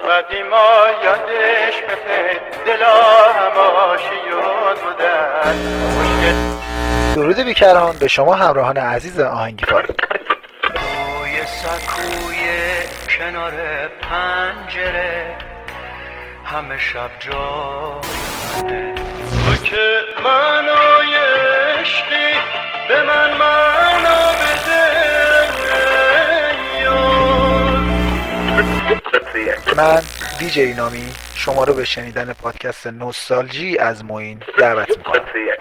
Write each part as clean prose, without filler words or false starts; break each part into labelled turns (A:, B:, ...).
A: قدیما یادش بخیر دلا هماشی یاد بودن.
B: درود بیکران به شما همراهان عزیز آهنگی‌فار.
A: روی سکوی کنار پنجره همه شب جا تو که منای عشقی به من معنا بده.
B: من دیجی نامی شما رو به شنیدن پادکست نوستالژی از معین دعوت میکنم.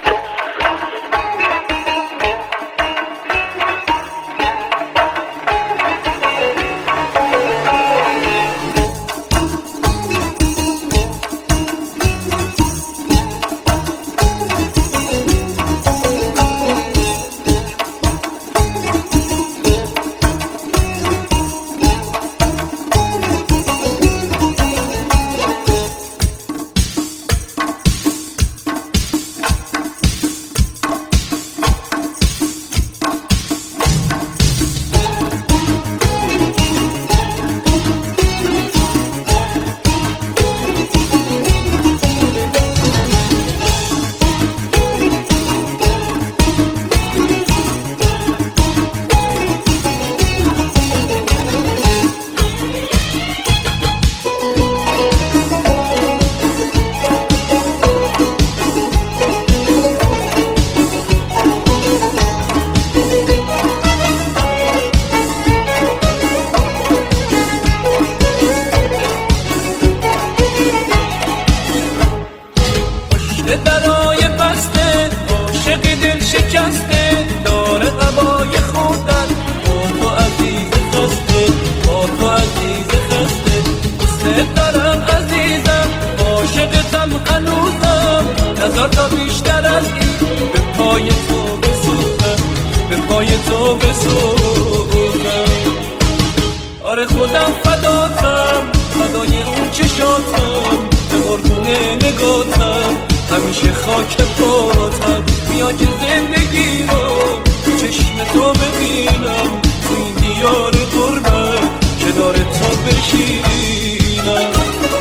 C: آره خودم فداتم، فدای اون چشاتم، به قربونه نگاتم، همیشه خاک پاتم. بیا که زندگی رو تو چشم تو ببینم، تو این دیار غربت کنار تو بشینم.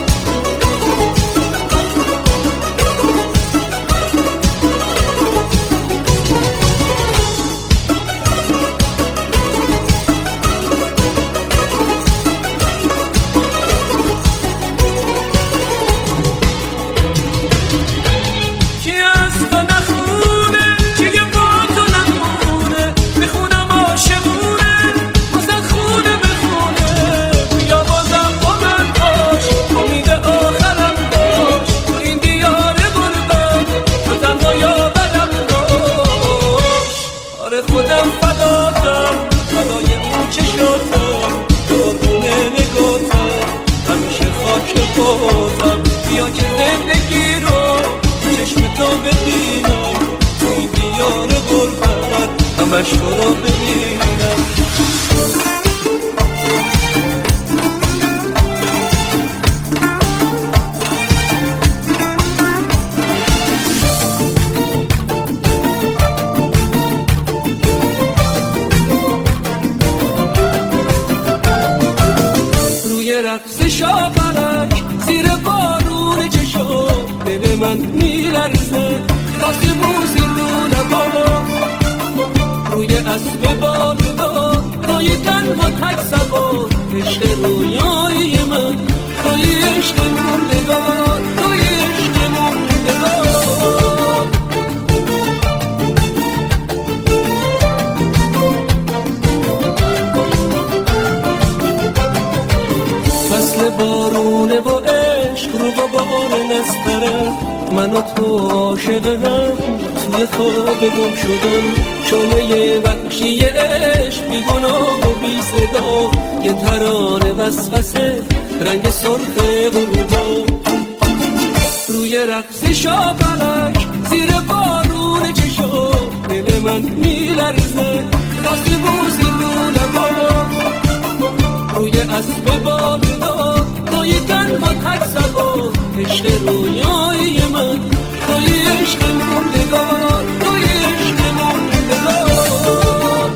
C: بیا که زندگی رو چشم تو ببینم، تو این دیار غربت همش تو رو ببینم. روی رقص شاپرک زیر بارون چشم دل من میلرزه، واسه موزیدون بالا روی اسب بالدار توی تنها تک سوار. عشق رویای من توی عشق موندگار، توی عشق موندگار. فصل بارونه و عشق رو بار نستره، من و تو عاشقم توی خواب گم شدم. شعله وحشی عشق بی گناه و بی صدا، یه ترانه وسوسه رنگ سرخ غروبا. روی رقص شاپرک زیر بارون چشم دل من میلرزه، واسه موزیدون بالا روی اسب بالدار توی تنها تک سوار. عشق رویای من توی عشق موندگار، توی عشق موندگار.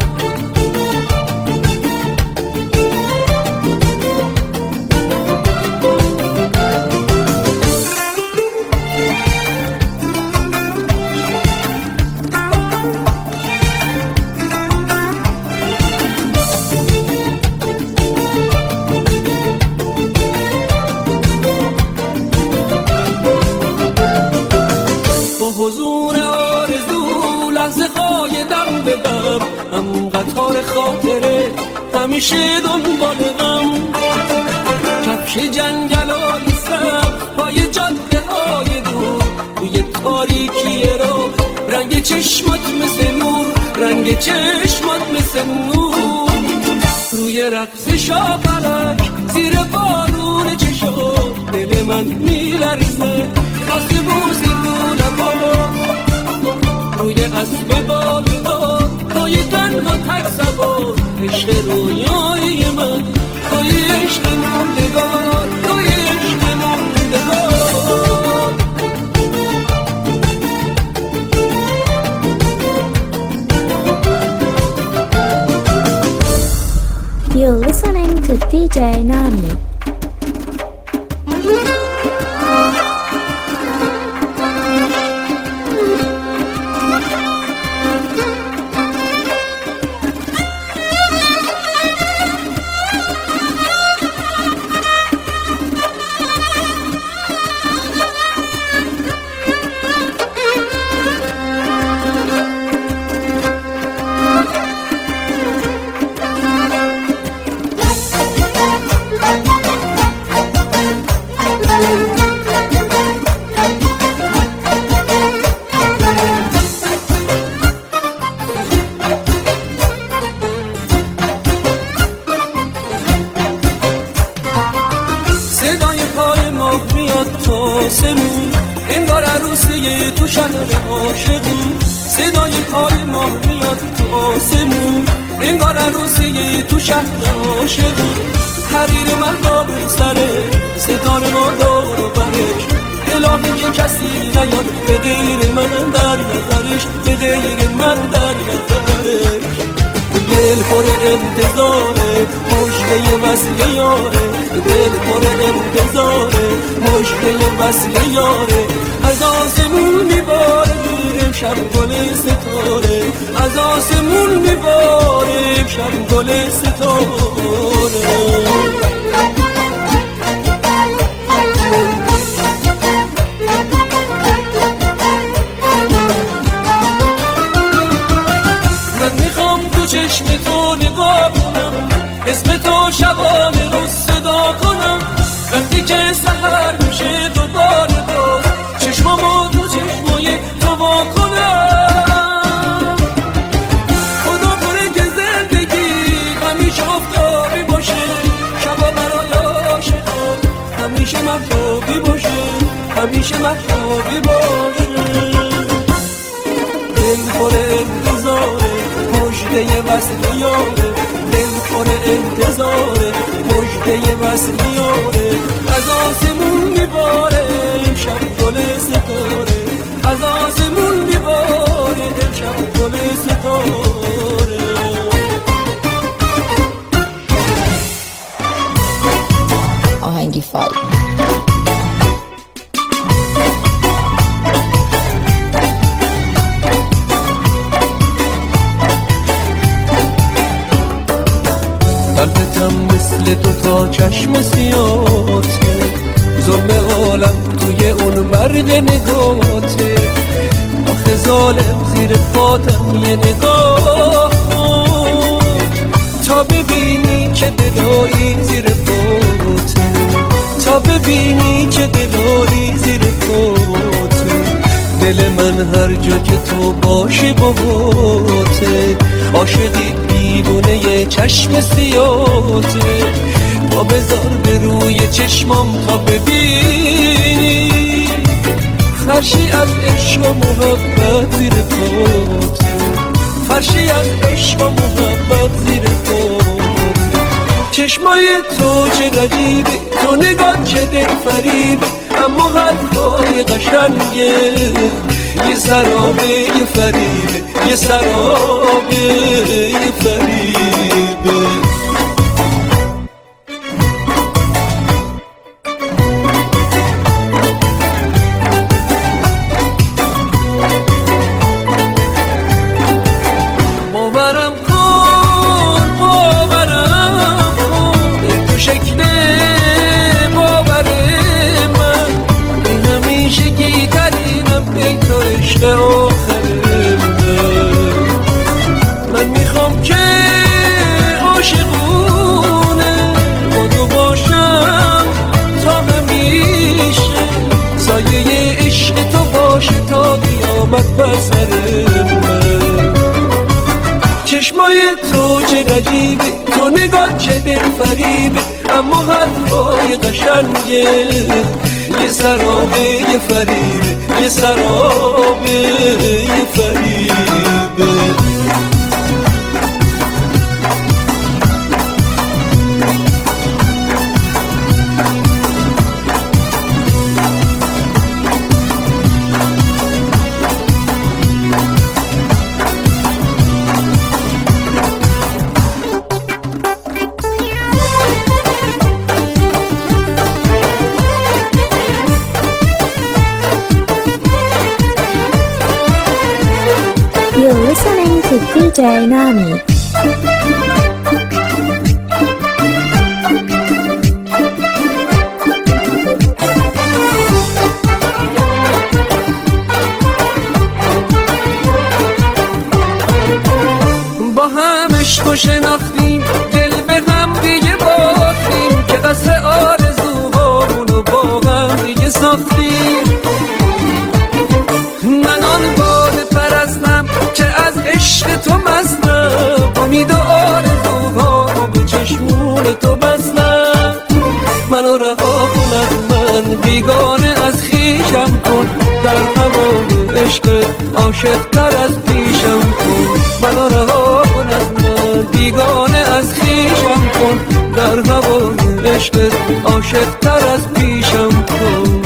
C: همیشه دنبال غم، کفش جنگلای سر پای جاده های دور، توی تاریکی رو رنگ چشمات مثل نور، رنگ چشمات مثل نور، روی رقص شاپلک زیر بارون چشم دل من میلرزه، واسه موسیقی نبا روی اسب بالدار، توی تنها تک سوار، عشق رویای من، توی عشق موندگار، توی عشق موندگار.
D: You're listening to DJ Nami.
C: وصل یاره از آسمون میباره امشب گل ستاره، از آسمون میباره امشب گل ستاره. من میخوام تو چشم تو نگاه کنم، اسم تو شبانه رو صدا کنم، وقتی که سحر میشه دوباره باز چشمامو تو چشمای تو وا کنم. خدا کنه که زندگی همیشه افتابی باشه، شبا برای عاشقان همیشه مهتابی باشه، همیشه مهتابی باشه. دل پر انتظاره مژده وصل یاره، دل پر انتظاره مژده وصل یاره، از آسمون میباره امشب گل ستاره، از آسمون میباره امشب گل ستاره.
E: آهنگی فال
C: قلبتم مثل دوتا چشم سیاته، ظلم عالم توی اون مرد نگاته، آخه ظالم زیر پاتم یه نگاه تا ببینی که دلایی زیر پاته، تا ببینی که دلایی زیر پاته. دل من هر جا که تو باشی باهاته، عاشقی دیوونه یه چشم سیاته، با بذار به روی چشمام تا ببینی فرشی از عشق و محبت زیر پاته، فرشی از عشق و محبت زیر پاته. چشمای تو چه غریبه، تو نگاه چه دل فریبه، اما حرفای قشنگه یه سرابه یه فریبه، یه سرابه یه فریبه. باورم کن باورم کن تو شکل باور من، این همیشگی ترینم ای تو عشق آخر من میخوام که بد بر سر من. چشمای تو چه غریبه، تو نگاه چه دل فریبه، اما حرفای قشنگه یه سرابه یه فریبه، یه سرابه یه فریبه.
D: You're listening to DJ Nami.
C: با هم عشق و شناختیم، دل به هم دیگه باختیم، که قصر آرزوهامونو با هم دیگه ساختیم. من آن باده پرستم که از عشق تو مستم، امید و آرزوهامو به چشمون تو بستم. منو رها کن از من، بیگانه از خویشم کن، در هوای عشقت عاشق تر از پیشم کن. منو رها کن از من، بیگانه از خویشم کن، در هوای عشقت عاشق تر از پیشم کن.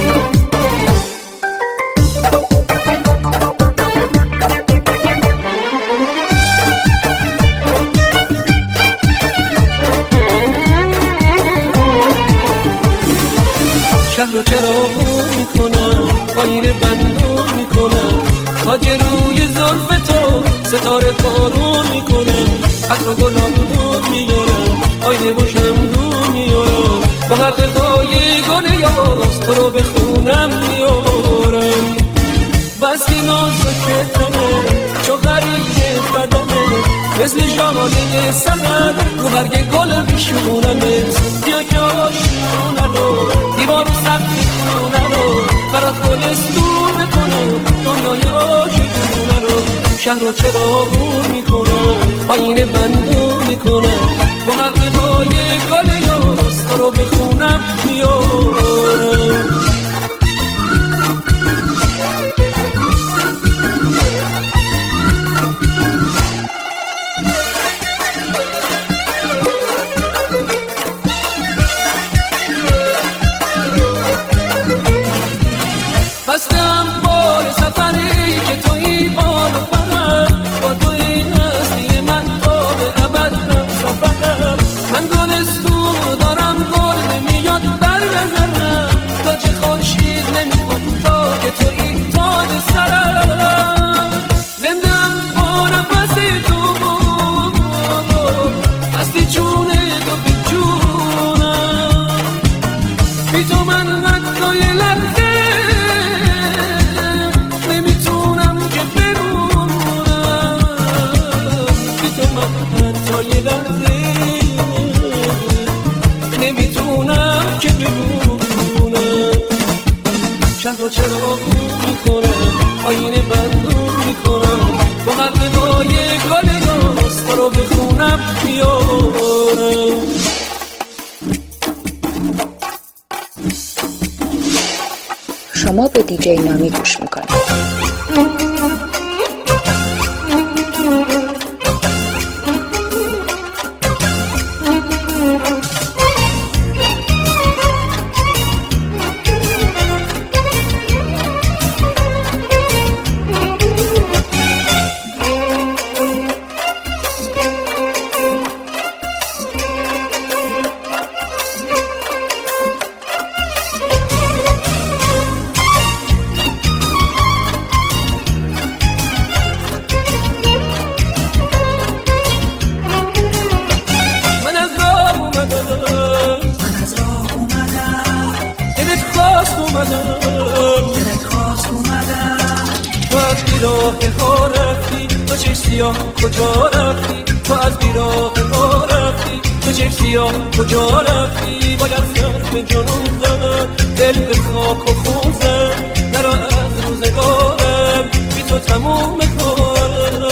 C: شهر رو چراغون میکنم، آینه بندون میکنم، تاج روی زلف تو ستاره بارون میکنم. عطر و گلابون میارم، آینه و شمدون میارم، با حلقه‌های گل یاس تو رو به خونم میارم. بسی ناز و کتنه چو غریب بدنه، مثل ژاله سمن رو برگ گل بیشونمت. بیا که آشونه رو دیوار و سقف خونه رو برات گلستون بکنم، دنیای عاشقونه رو. شهر رو چراغون میکنم، آینه بندون میکنم، با حلقه‌های گل یاس تو رو به خونم میارم. بستم بار سفری که توی بال و پرم، با توی نسلی من تا به ابد هم سفرم. من گلستون دارم، گل نمیاد بر نظرم، تا چه خورشید نمیخواد تا که توی تاج سرم. زندم با نفس تو، هستی چونه تو بی جونم، بی تو من حتی یه لحظه نمیتونم که بمونم. شهر رو چراغون میکنم، آینه بندون میکنم، با حلقه‌های گل یاس تو رو به خونم میارم.
E: شما به دیجی نامی گوش میکنید.
C: کجا رفتی تو از بیراه ما رفتی، تو چه سیاه کجا رفتی؟ باید سر به جنون زد، دل به خاک و خون زد، نرا از روزگارم بی تو تو تموم کاره.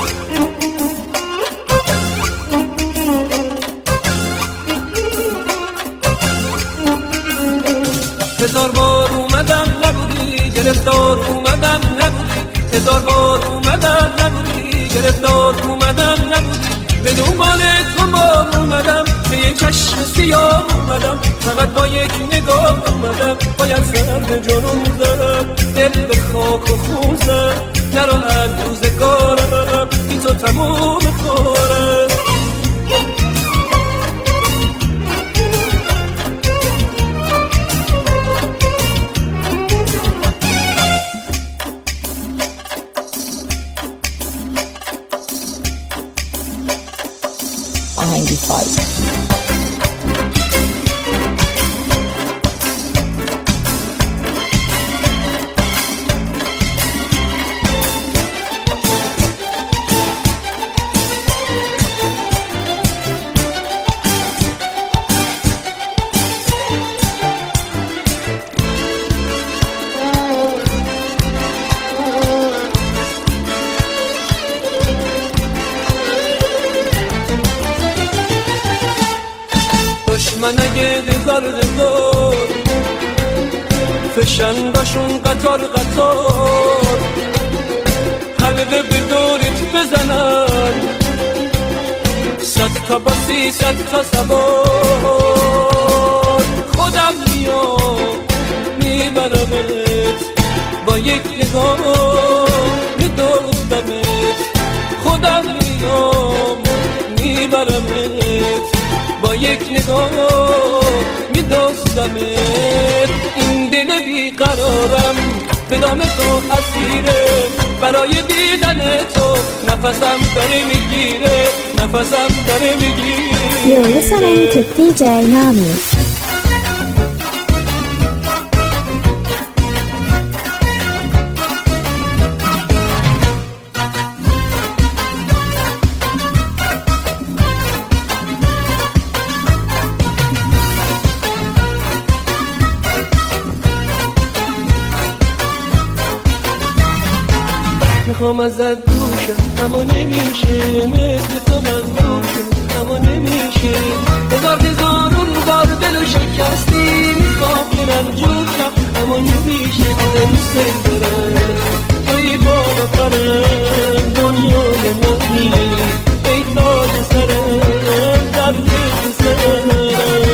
C: هزار بار اومدم نبودی گرفتار اومدم نبودی، هزار بار اومدم نبودی گرفتار اومدم نبودی، به دنبال تو ما اومدم، به یک چشم سیاه اومدم، فقط با یک نگاه اومدم، باید سر به جنون زدم، دل به خاک و خون زد، نرو هر روزگارم بی تو تموم کارم. من اگه دزار فشنداشون قطار قطار، حلقه به دورت بزنن، 100 تا باسی 100 تا سوار، خودم میام میبرمت، با یک نگاه میدوزمت، خودم میام میبرمت، با یک نگاه میدوزمت. این دل بیقرارم به نام تو اسیره، برای دیدن تو نفسم داره میگیره، نفسم داره میگیره.
D: You're listening to DJ Nami.
C: میخوام ازت دوشم اما نمیشه، مثل تو مظلومشم اما نمیشه، هزارون بار دلو شکستی، میخوام برم جوشم اما نمیشه، دوست دارم توی بالا پرم، دنیای منی ای تاج سرم، در دل سرم.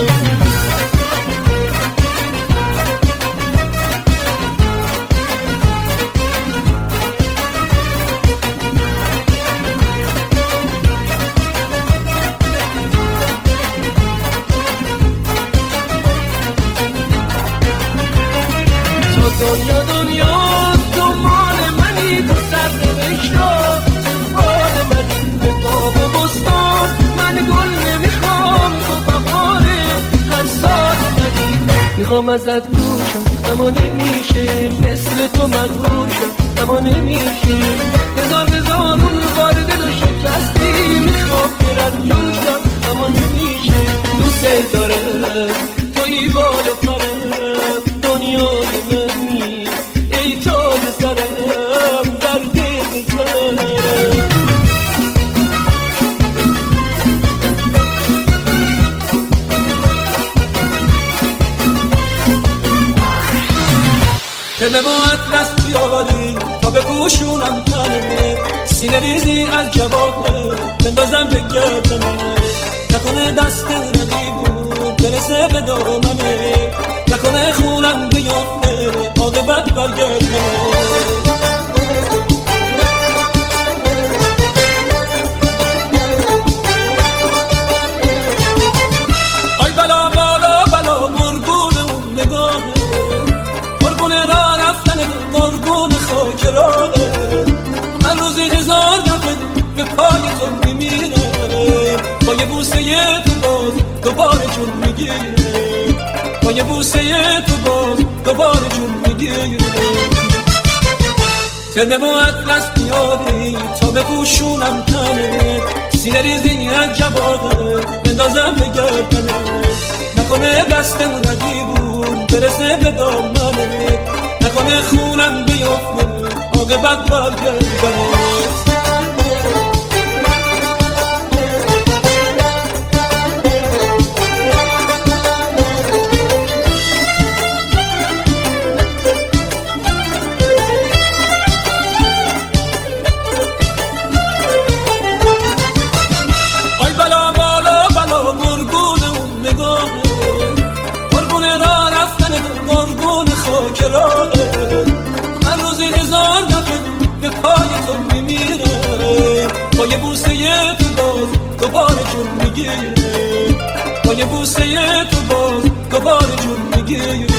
C: دنیا دنیا دنبال منی، تو سر نوشتم دنبال منی، به باغ و بستان من گل نمیخوام، تو بهاره هر سال منی، میخوام ازت گوشم اما نمیشه، مثل تو مغروشم اما نمیشه، هزارون بار دلو شکستی، میخوام برم جوشم اما نمیشه، دوست دارم توی بالا پرم، دنیای منی ای تاج سرم، در دل سرم. تنه با اطلس بیاری تا بپوشونم تنه، سینه ریزی از جوابه بندازم به گردنه، نکنه دست رقیبون برسه به دامنه، نکنه خونم بیافته عاقبت برگرده. آی بلا بالا بلا مرگون اون نگاهه، مرگون را رفتن مرگون خاک راهه، من روزی هزار دفعه به پای تو میمیره، با یه بوسه تو باز دوباره جون میگیره، با یه بوسه تو باز دوباره جون میگیره، تنه با اطلس بیاری تا بپوشونم تنه، سینه ریزی از جوابه بندازم به گردنه، نکنه دست رقیبون برسه به دامنه، نکنه خونم بیافته عاقبت برگردنت. من روزی هزار دفعه به پای تو میمیره، با یه بوسه تو باز دوباره جون میگیره، با یه بوسه تو باز دوباره جون میگیره.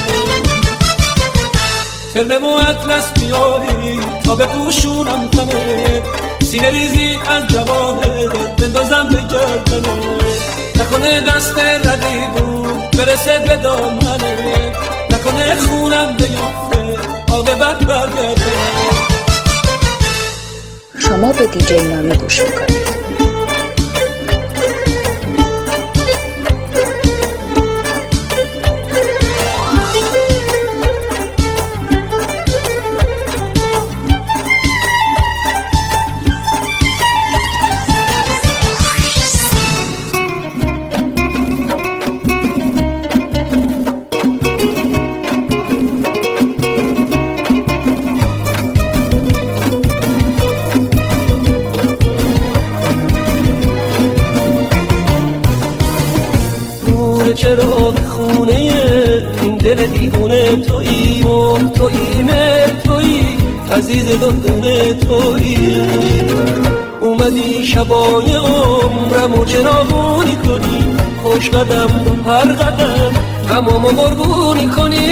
C: ترنم و اطلس بیاری تا به پوشونم تنه، سینه ریزی از جوانت بندازم به گردنه، نکنه دست ردیبون برسه به دامنه، نکنه خونم بیفته عاقبت برگرده.
E: شما به دیجی نامی گوش میکنید.
C: چرا خونه این دل دیوونه تویی، تویی عزیز دندونه تویی، اومدی شبای عمرم و چراغونی کنی، خوش قدم هر قدم غمامو قربونی کنی،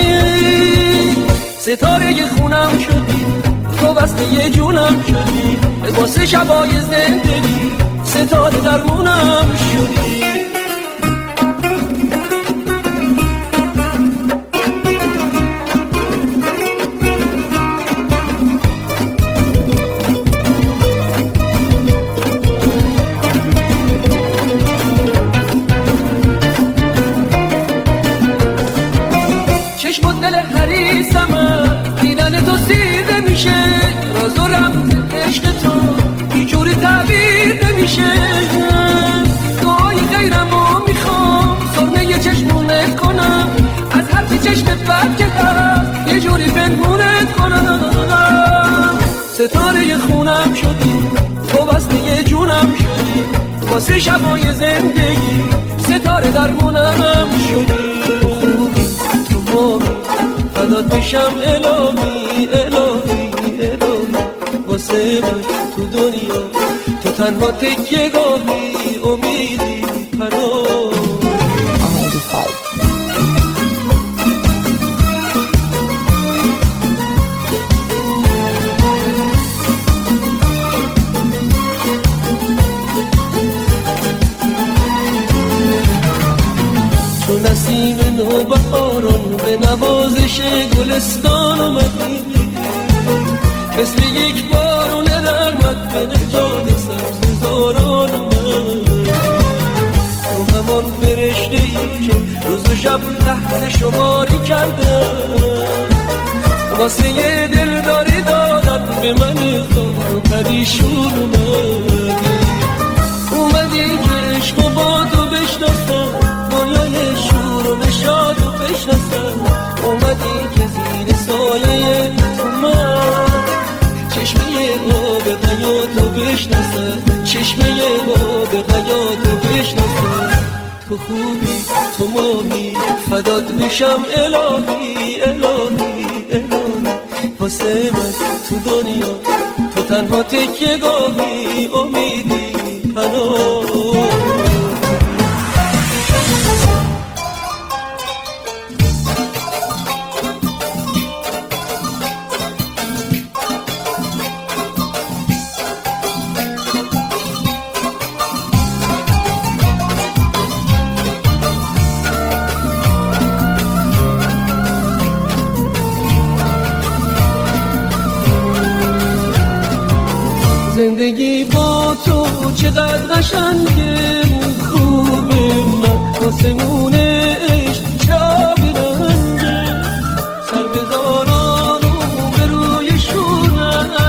C: ستاره خونم شدی تو وصله جونم شدی، واسه شبای زندگی ستاره درمونم شدی. عشق تو اینجوری تعبیر نمیشه، دعای غیرمو میخوام سرمه چشمونت کنم، از هرچی چشمت بد که هست یه جوری پنهونت کنم، ستاره خونم شدی تو وصله جونم شدی، واسه شبای زندگی ستاره درمونم شدی. تو خوبی تو مامی فدات بشم الهی الهی الهی، واسه من تو دنیا تو تنها تکیه گاهی امیدی پناه. تو نسیم نوبهاران به نوازش گلستان اومدی، مثل یک بارون رحمت به نجات سبززاران من، تو همان فرشته ای که روز و شب تحت شماری کردم، واسه یه دلداری دادت به من خواهم پریشون اومدی که عشق و با تو بشناسم، دنیای شور و نشاد و بشناسم، اومدی که زیر سایه تو من چشمه آب حیاتو بشناسم، چشمه آب حیاتو بشناسم. تو خوبی تو مامی فدات بشم الهی الهی الهی، واسه من تو دنیا تو تنها تکیه گاهی امیدی پناه. زندگی با تو چقدر قشنگه، خوبه من آسمون عشق شب رنگه، سر بذارانو به روی شورم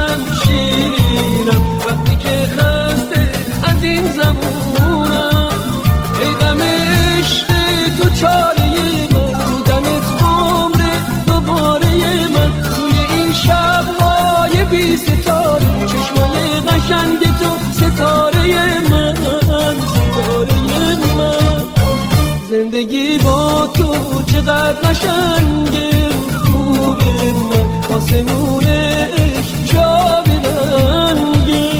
C: زندگی با تو چقدر قشنگه، خوبه من آسمونش جای رنگه.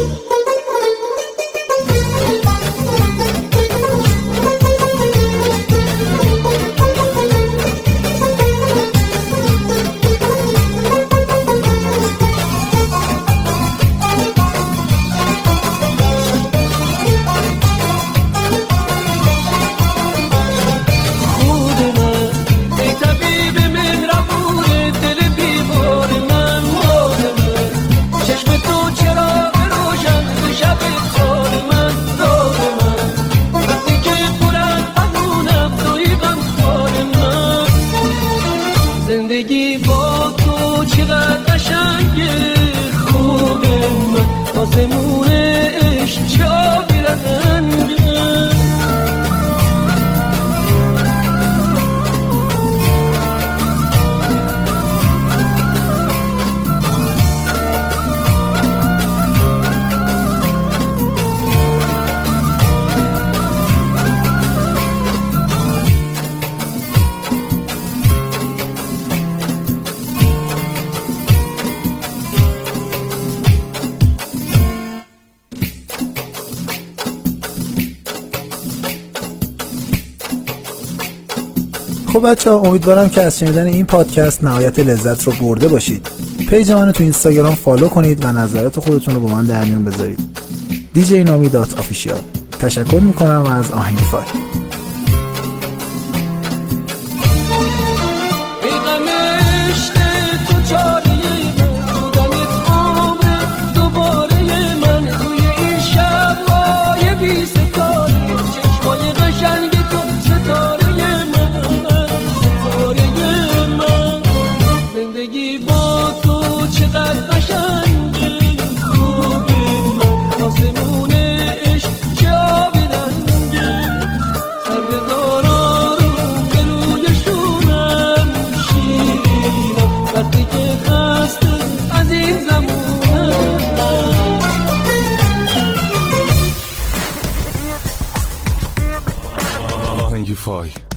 C: زندگی با تو چقدر قشنگه، خوبه من آسمون عشق جا بیرنگه.
F: خب بچه‌ها، امیدوارم که از شنیدن این پادکست نهایت لذت رو برده باشید. پیج منو تو اینستاگرام فالو کنید و نظرات خودتون رو با من در میون بذارید. djnami.official. تشکر میکنم از آهنگ فای.
C: زندگی با تو چقدر قشنگه، خوبه من آسمون عشق جا بیرنگه. سر بذارا رو به روی شونم، شیرینم وقتی که خسته از این زمونم.
G: آهنگ فای.